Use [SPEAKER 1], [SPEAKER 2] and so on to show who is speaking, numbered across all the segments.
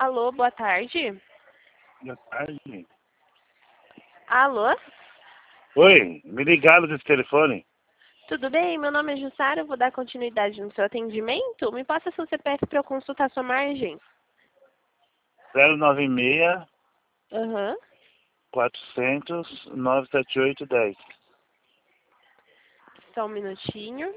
[SPEAKER 1] Alô, boa tarde.
[SPEAKER 2] Boa tarde.
[SPEAKER 1] Alô,
[SPEAKER 2] Oi, me ligaram desse telefone.
[SPEAKER 1] tudo bem? Meu nome é Jussara, eu vou dar continuidade no seu atendimento. Me passa seu CPF para eu consultar sua margem.
[SPEAKER 2] 096
[SPEAKER 1] Aham.
[SPEAKER 2] 400 97810.
[SPEAKER 1] Só um minutinho.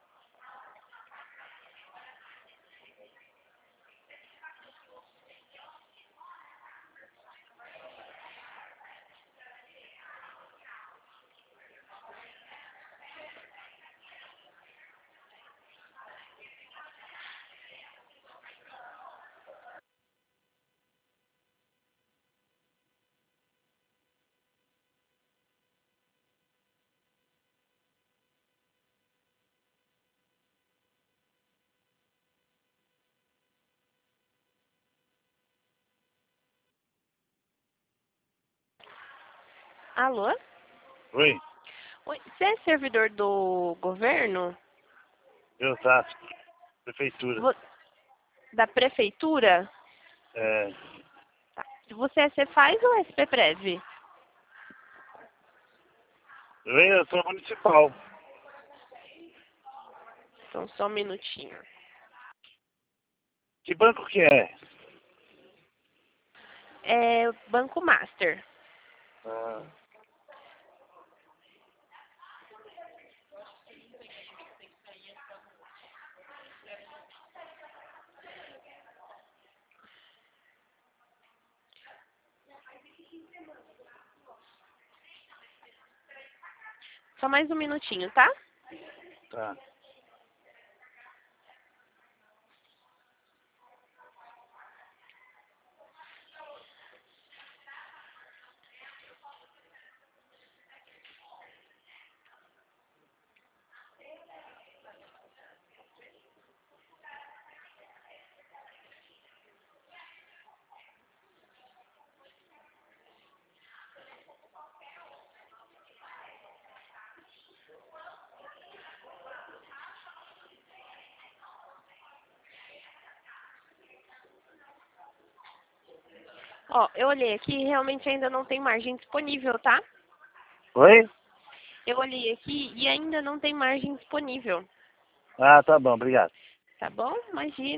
[SPEAKER 1] Alô?
[SPEAKER 2] Oi,
[SPEAKER 1] Oi, você é servidor do governo?
[SPEAKER 2] Osasco, prefeitura.
[SPEAKER 1] Vo- Da prefeitura?
[SPEAKER 2] É,
[SPEAKER 1] Tá. Você é Cefaz ou SPPrev?
[SPEAKER 2] eu sou municipal.
[SPEAKER 1] Então, só um minutinho.
[SPEAKER 2] Que banco que é?
[SPEAKER 1] É Banco Master.
[SPEAKER 2] Ah,
[SPEAKER 1] Só mais um minutinho, tá?
[SPEAKER 2] tá.
[SPEAKER 1] Ó, eu olhei aqui e realmente ainda não tem margem disponível, tá?
[SPEAKER 2] Oi?
[SPEAKER 1] Eu olhei aqui e ainda não tem margem disponível.
[SPEAKER 2] Ah, tá bom, obrigado.
[SPEAKER 1] Tá bom? Imagina.